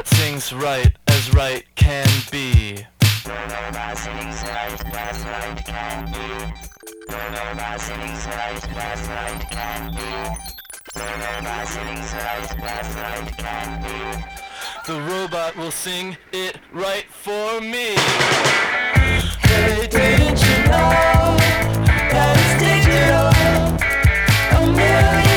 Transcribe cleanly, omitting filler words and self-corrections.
robot sings right as right can be. The robot sings right as right can be. The robot sings right as right can be. The robot sings right as right can be. The robot will sing it right for me. Hey, didn't you know that it's digital? A million